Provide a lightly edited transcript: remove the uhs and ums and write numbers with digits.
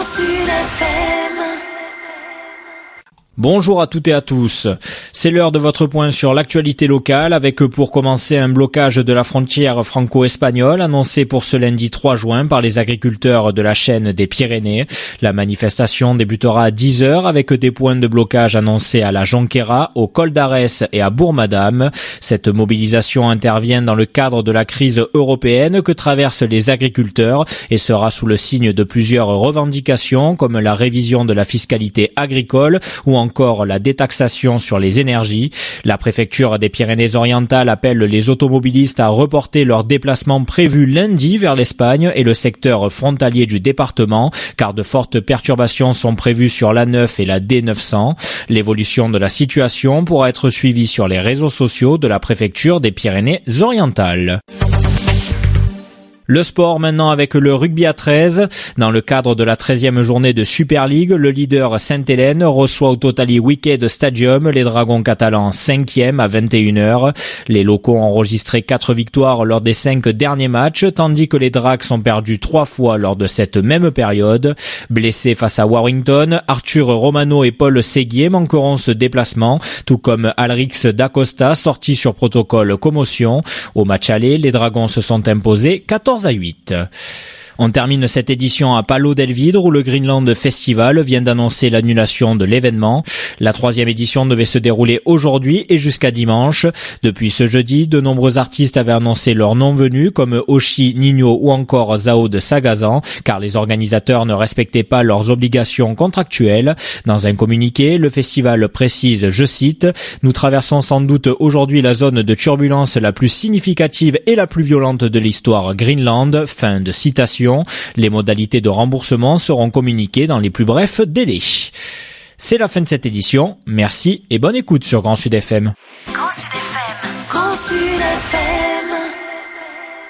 Grand Sud FM. Bonjour à toutes et à tous. C'est l'heure de votre point sur l'actualité locale avec pour commencer un blocage de la frontière franco-espagnole annoncé pour ce lundi 3 juin par les agriculteurs de la chaîne des Pyrénées. La manifestation débutera à 10h avec des points de blocage annoncés à la Jonquera, au Col d'Arès et à Bourg-Madame. Cette mobilisation intervient dans le cadre de la crise européenne que traversent les agriculteurs et sera sous le signe de plusieurs revendications comme la révision de la fiscalité agricole ou encore la détaxation sur les énergies. La préfecture des Pyrénées-Orientales appelle les automobilistes à reporter leurs déplacements prévus lundi vers l'Espagne et le secteur frontalier du département, car de fortes perturbations sont prévues sur l'A9 et la D900. L'évolution de la situation pourra être suivie sur les réseaux sociaux de la préfecture des Pyrénées-Orientales. Le sport maintenant avec le rugby à 13. Dans le cadre de la 13e journée de Super League, le leader Sainte-Hélène reçoit au Totally Wicked Stadium les Dragons catalans 5e à 21h. Les locaux ont enregistré 4 victoires lors des 5 derniers matchs, tandis que les Dracs ont perdu 3 fois lors de cette même période. Blessés face à Warrington, Arthur Romano et Paul Séguier manqueront ce déplacement, tout comme Alrix Dacosta sorti sur protocole commotion. Au match aller, les Dragons se sont imposés 14-8. On termine cette édition à Palau del Vidre où le Greenland Festival vient d'annoncer l'annulation de l'événement. La 3e édition devait se dérouler aujourd'hui et jusqu'à dimanche. Depuis ce jeudi, de nombreux artistes avaient annoncé leur non-venue comme Oshi, Nino ou encore Zao de Sagazan car les organisateurs ne respectaient pas leurs obligations contractuelles. Dans un communiqué, le festival précise, je cite, « Nous traversons sans doute aujourd'hui la zone de turbulence la plus significative et la plus violente de l'histoire Greenland ». Fin de citation. Les modalités de remboursement seront communiquées dans les plus brefs délais. C'est la fin de cette édition. Merci et bonne écoute sur Grand Sud FM. Grand Sud FM. Grand Sud FM.